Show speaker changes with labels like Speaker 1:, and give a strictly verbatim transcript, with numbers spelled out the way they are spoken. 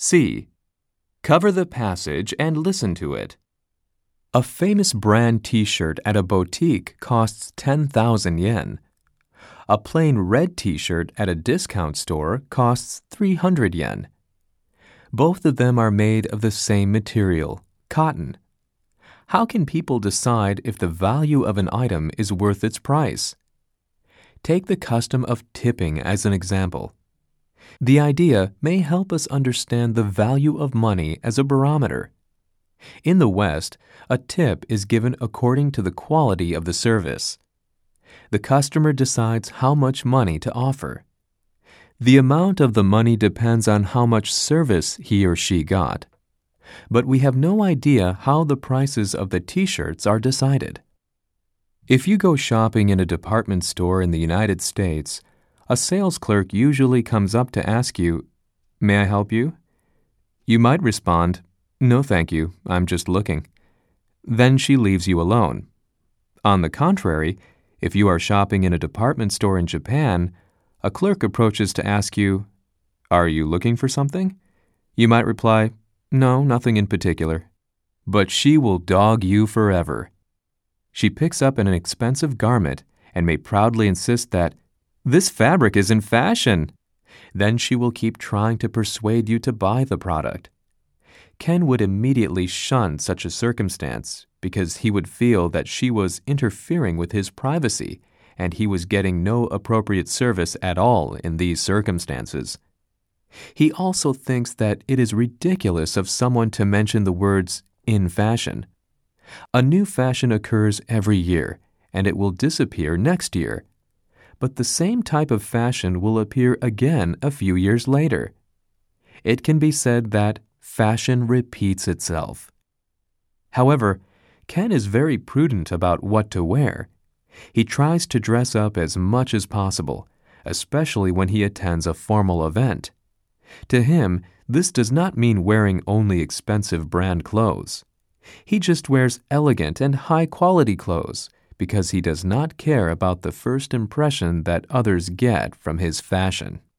Speaker 1: C. Cover the passage and listen to it. A famous brand t-shirt at a boutique costs ten thousand yen. A plain red t-shirt at a discount store costs three hundred yen. Both of them are made of the same material, cotton. How can people decide if the value of an item is worth its price? Take the custom of tipping as an example. The idea may help us understand the value of money as a barometer. In the West, a tip is given according to the quality of the service. The customer decides how much money to offer. The amount of the money depends on how much service he or she got. But we have no idea how the prices of the t-shirts are decided. If you go shopping in a department store in the United States, a sales clerk usually comes up to ask you, "May I help you?" You might respond, "No, thank you, I'm just looking." Then she leaves you alone. On the contrary, if you are shopping in a department store in Japan, a clerk approaches to ask you, "Are you looking for something?" You might reply, "No, nothing in particular." But she will dog you forever. She picks up an expensive garment and may proudly insist that, "This fabric is in fashion." Then she will keep trying to persuade you to buy the product. Ken would immediately shun such a circumstance because he would feel that she was interfering with his privacy and he was getting no appropriate service at all in these circumstances. He also thinks that it is ridiculous of someone to mention the words "in fashion." A new fashion occurs every year, and it will disappear next year. But the same type of fashion will appear again a few years later. It can be said that fashion repeats itself. However, Ken is very prudent about what to wear. He tries to dress up as much as possible, especially when he attends a formal event. To him, this does not mean wearing only expensive brand clothes. He just wears elegant and high-quality clothes because he does not care about the first impression that others get from his fashion.